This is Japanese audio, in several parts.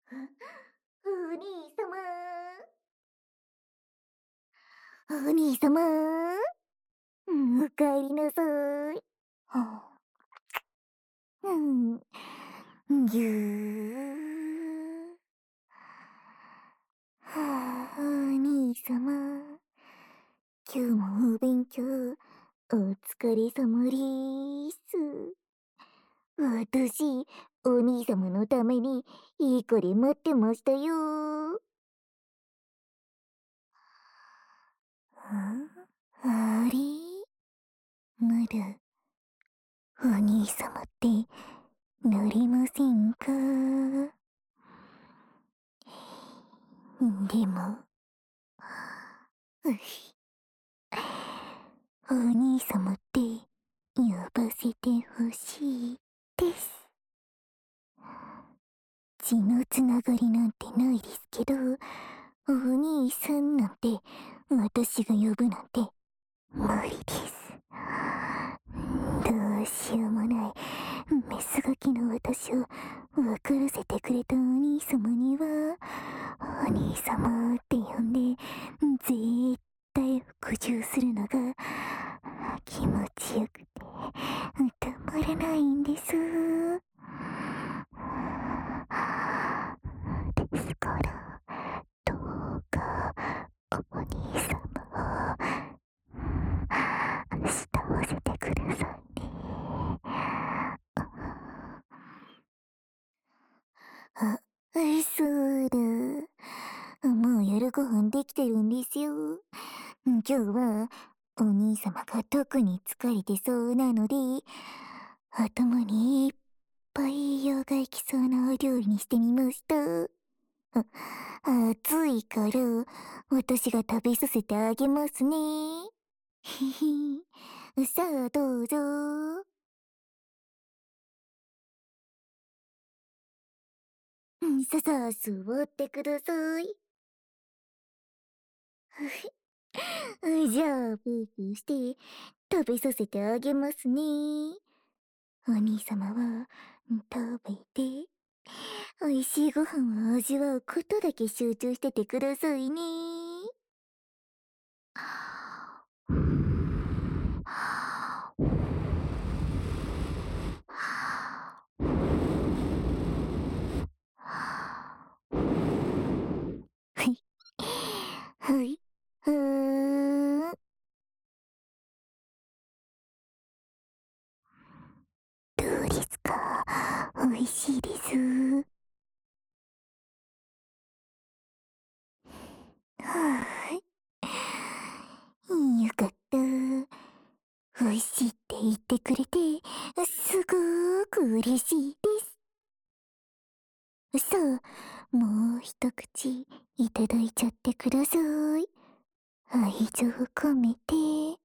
お兄様、お兄様、おかえりなさい。うん、ぎゅー。はあ、お兄様、今日もお勉強、お疲れ様でーす。私、お兄様のために、いい子で待ってましたよ。あれ、まだ、お兄様って乗りませんか？でも、お兄様って呼ばせてほしいです。血のつながりなんてないですけど、お兄さんなんて私が呼ぶなんて無理です。どうしようもないメスガキの私を分からせてくれたお兄様には、お兄様って呼んで絶対服従するのが気持ちよくてたまらないんです。ですからどうかお兄様を慕わせてくださいね。あ、そうだ。もう夜ご飯できてるんですよ。今日はお兄様が特に疲れてそうなので、頭にいっぱい用がいきそうなお料理にしてみました。暑いから私が食べさせてあげますね。ひひ。さあどうぞ。さあ座ってください。じゃあ、プープーして食べさせてあげますね。お兄様は食べて、美味しいご飯を味わうことだけ集中しててくださいね。はい。はい。どうですか？美味しいです。はーい。よかった。美味しいって言ってくれて、すごーく嬉しいです。さあ、もう一口いただいちゃってください。愛情込めて。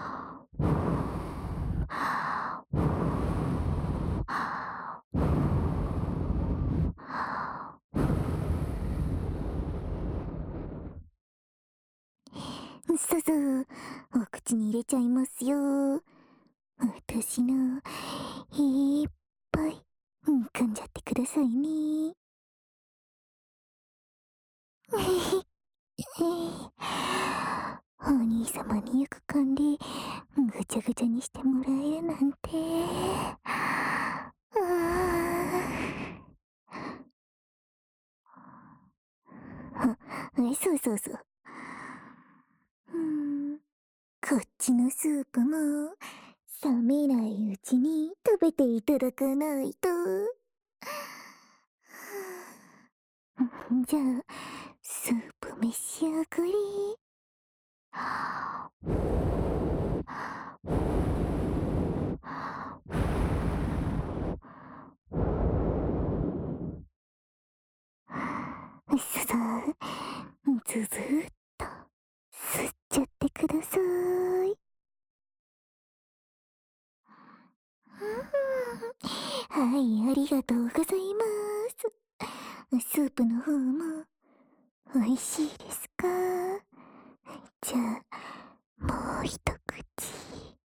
ささ、お口に入れちゃいますよ。私のいっぱい噛んじゃってくださいね。お兄様によく噛んでぐちゃぐちゃにしてもらえるなんて。そうそうそう。こっちのスープも冷めないうちに食べていただかないと。じゃあ、スープ召し上がり。ささ、ずずーっと吸っちゃってください。はい、ありがとうございます。スープの方も美味しいですか？じゃあ、もう一口。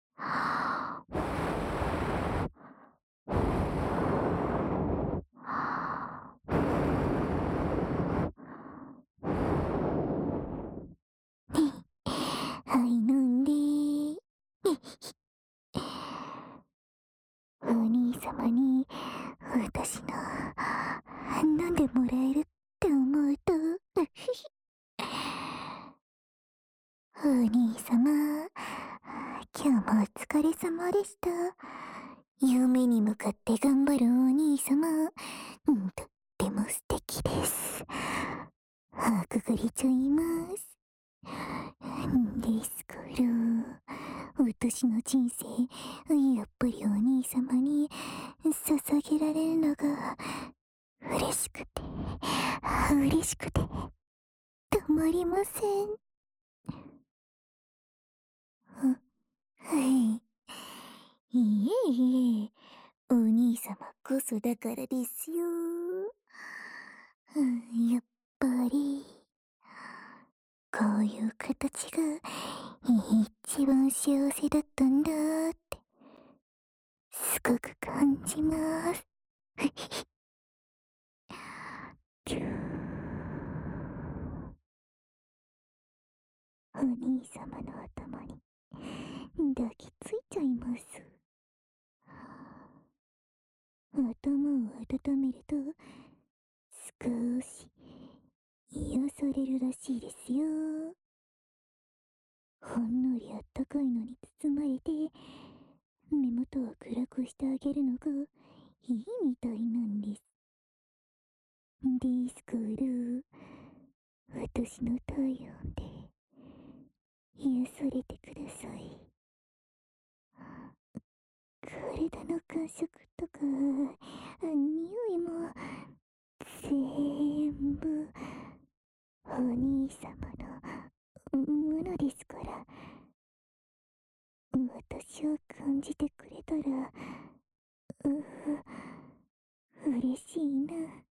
兄様に私の飲んでもらえるって思うとお兄様、今日もお疲れ様でした。夢に向かって頑張るお兄様、とっても素敵です。くぐりちゃいます。ですから、私の人生、やっぱりお兄様に捧げられるのが嬉しくて、嬉しくて、たまりません。はい。いえいえ、お兄様こそだからですよ。やっぱり、こういう形が一番幸せだったんだって、すごく感じます。お兄様の頭に抱きついちゃいます。頭を温めると少し癒されるらしいですよ。ほんのりあったかいのに包まれて目元を暗くしてあげるのがいいみたいなんです。ですから私の体温で癒されてください。体の感触とか匂いも全部お兄様のものですから、私を感じてくれたら嬉しいな。